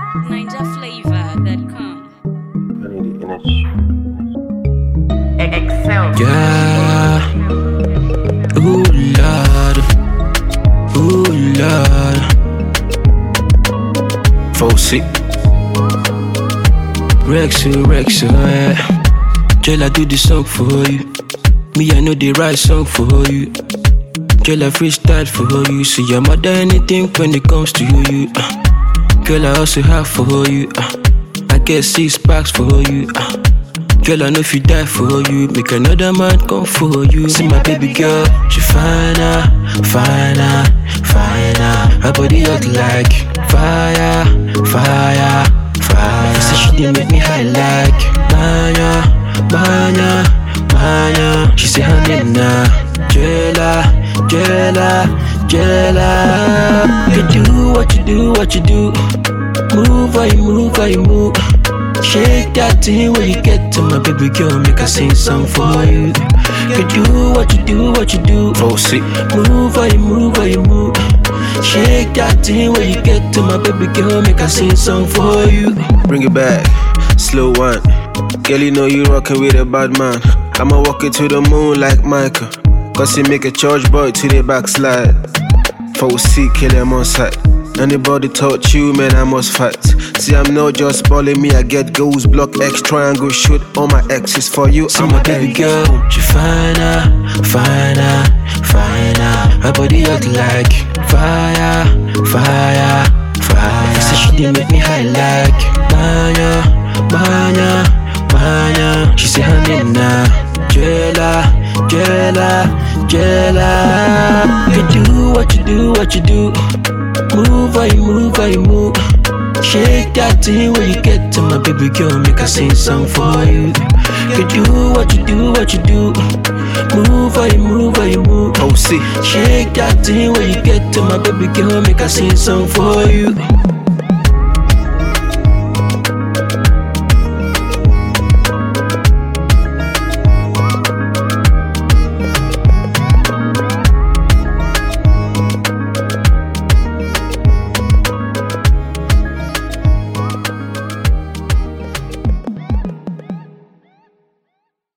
NinjaFlavor.com. I need the energy. Yeah. Ooh Lord. Ooh Lord. Fauci. Rexo, yeah. Girl, I do the song for you. Me, I know the right song for you. Girl, I freestyle for you. See, I'm more than anything when it comes to you. Girl, I also have for you. I get 6 packs for you. Girl, I know if you die for you, make another man come for you. See my baby girl, she finer. Her body hot like fire. Say she did make me high like Manya. She say her name na Jella. You do what you do. Move how you move. Shake that thing when you get to my baby girl, make her sing song for you. You do what you do. Fauci. Move how you move. Shake that thing when you get to my baby girl, make her sing song for you. Bring it back, slow one. Girl, you know you rockin' with a bad man. I'ma walk it to the moon like Michael. Cause he make a church boy to the backslide. Fauci, kill him on sight. Anybody taught you, man, I must fight. See, I'm not just balling me, I get goals, block X, triangle, shoot all my X's for you. See my baby girl, she finer. Her body hot like fire. Say she did make me high like Manya. She say her name na Jella. You do what you do. Move how you move. Shake that thing when you get to my baby girl, make her sing song for you. You do what you do. Move how you move. Oh, see. Shake that thing when you get to my baby girl, make her sing song for you.